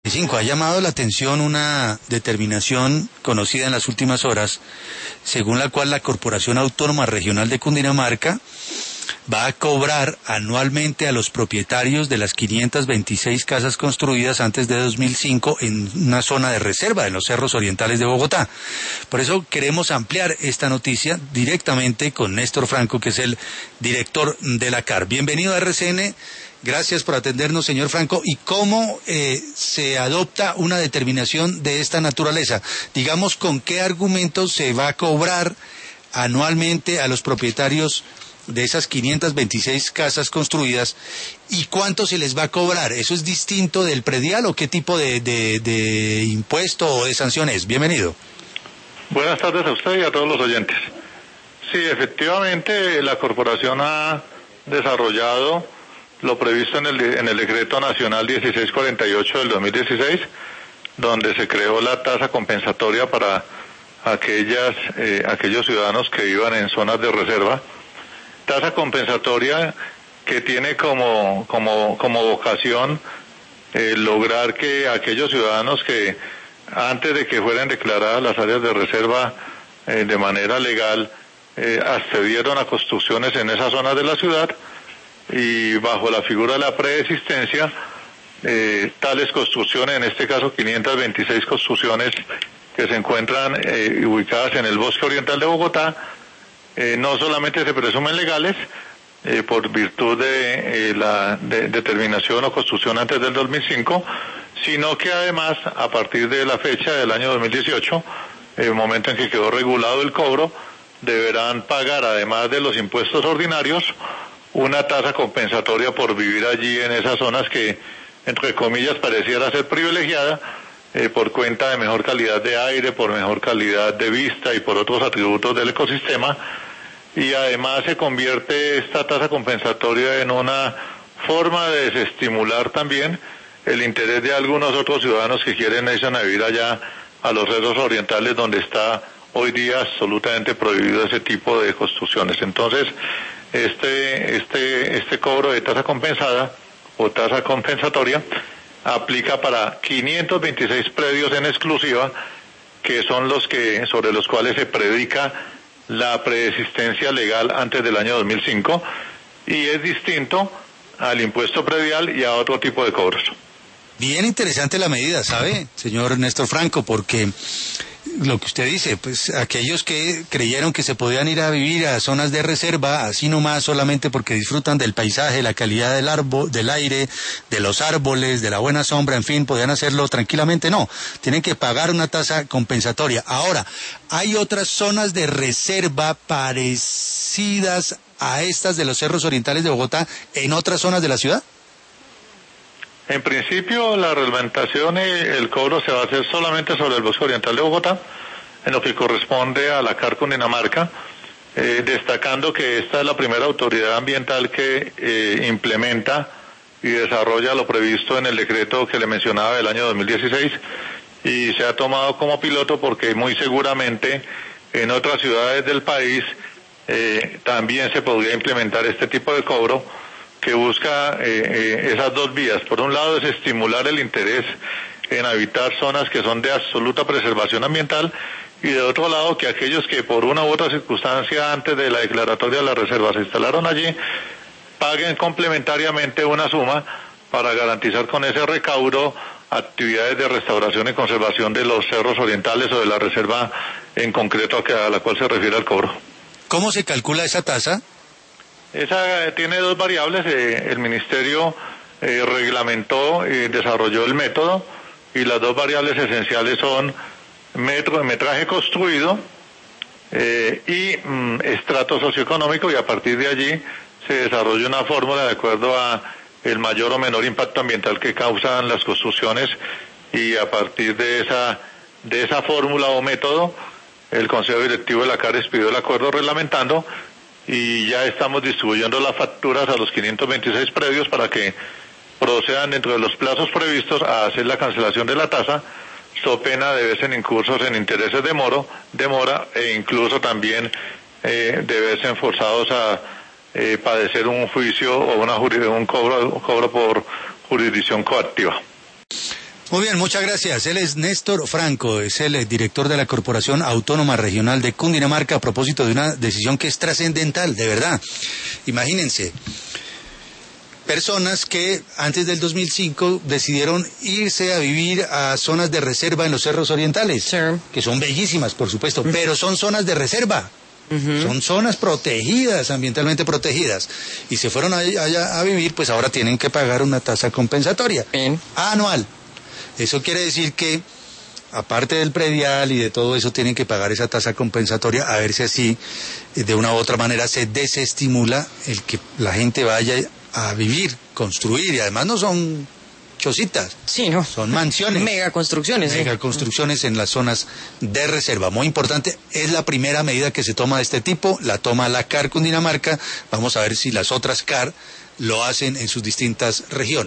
Ha llamado la atención una determinación conocida en las últimas horas, según la cual la Corporación Autónoma Regional de Cundinamarca va a cobrar anualmente a los propietarios de las 526 casas construidas antes de 2005 en una zona de reserva en los cerros orientales de Bogotá. Por eso queremos ampliar esta noticia directamente con Néstor Franco, que es el director de la CAR. Bienvenido a RCN. Gracias por atendernos, señor Franco. ¿Y cómo se adopta una determinación de esta naturaleza? Digamos, ¿con qué argumentos se va a cobrar anualmente a los propietarios de esas 526 casas construidas y cuánto se les va a cobrar? ¿Eso es distinto del predial o qué tipo de impuesto o de sanción es? Bienvenido. Buenas tardes a usted y a todos los oyentes. Sí, efectivamente la corporación ha desarrollado lo previsto en el Decreto Nacional 1648 del 2016, donde se creó la tasa compensatoria para aquellos ciudadanos que vivan en zonas de reserva. Tasa compensatoria que tiene como vocación lograr que aquellos ciudadanos que antes de que fueran declaradas las áreas de reserva de manera legal accedieron a construcciones en esas zonas de la ciudad, y bajo la figura de la preexistencia, tales construcciones, en este caso 526 construcciones que se encuentran ubicadas en el bosque oriental de Bogotá, no solamente se presumen legales por virtud de la determinación o construcción antes del 2005, sino que además a partir de la fecha del año 2018, el momento en que quedó regulado el cobro, deberán pagar, además de los impuestos ordinarios, una tasa compensatoria por vivir allí en esas zonas que, entre comillas, pareciera ser privilegiada por cuenta de mejor calidad de aire, por mejor calidad de vista y por otros atributos del ecosistema. Y además se convierte esta tasa compensatoria en una forma de desestimular también el interés de algunos otros ciudadanos que quieren irse a vivir allá a los cerros orientales, donde está hoy día absolutamente prohibido ese tipo de construcciones. Entonces, este cobro de tasa compensada o tasa compensatoria aplica para 526 predios en exclusiva, que son sobre los cuales se predica la preexistencia legal antes del año 2005, y es distinto al impuesto predial y a otro tipo de cobros. Bien interesante la medida, ¿sabe, señor Néstor Franco? Porque lo que usted dice, pues aquellos que creyeron que se podían ir a vivir a zonas de reserva, así nomás, solamente porque disfrutan del paisaje, la calidad del del aire, de los árboles, de la buena sombra, en fin, podían hacerlo tranquilamente. No, tienen que pagar una tasa compensatoria. Ahora, ¿hay otras zonas de reserva parecidas a estas de los cerros orientales de Bogotá en otras zonas de la ciudad? En principio, la reglamentación y el cobro se va a hacer solamente sobre el bosque oriental de Bogotá, en lo que corresponde a la CAR Cundinamarca, destacando que esta es la primera autoridad ambiental que implementa y desarrolla lo previsto en el decreto que le mencionaba del año 2016, y se ha tomado como piloto porque muy seguramente en otras ciudades del país también se podría implementar este tipo de cobro, que busca esas dos vías. Por un lado, es estimular el interés en habitar zonas que son de absoluta preservación ambiental, y de otro lado, que aquellos que por una u otra circunstancia antes de la declaratoria de la reserva se instalaron allí, paguen complementariamente una suma para garantizar con ese recaudo actividades de restauración y conservación de los cerros orientales o de la reserva en concreto a la cual se refiere el cobro. ¿Cómo se calcula esa tasa? Esa tiene dos variables. El Ministerio reglamentó y desarrolló el método, y las dos variables esenciales son metraje construido y estrato socioeconómico, y a partir de allí se desarrolla una fórmula de acuerdo a el mayor o menor impacto ambiental que causan las construcciones, y a partir de esa fórmula o método, el Consejo Directivo de la CAR expidió el acuerdo reglamentando, y ya estamos distribuyendo las facturas a los 526 predios para que procedan dentro de los plazos previstos a hacer la cancelación de la tasa, so pena de verse incursos en intereses de demora, e incluso también de verse forzados a padecer un juicio o un cobro por jurisdicción coactiva. Muy bien, muchas gracias. Él es Néstor Franco, es el director de la Corporación Autónoma Regional de Cundinamarca, a propósito de una decisión que es trascendental, de verdad. Imagínense, personas que antes del 2005 decidieron irse a vivir a zonas de reserva en los cerros orientales, Sí. que son bellísimas, por supuesto, pero son zonas de reserva. Son zonas protegidas, ambientalmente protegidas. Y se fueron allá a vivir, pues ahora tienen que pagar una tasa compensatoria Bien. anual. Eso quiere decir que, aparte del predial y de todo eso, tienen que pagar esa tasa compensatoria, a ver si así, de una u otra manera, se desestimula el que la gente vaya a vivir, construir, y además no son chocitas, Sí, ¿no? son mansiones. Mega construcciones. Mega construcciones en las zonas de reserva. Muy importante, es la primera medida que se toma de este tipo, la toma la CAR Cundinamarca. Vamos a ver si las otras CAR lo hacen en sus distintas regiones.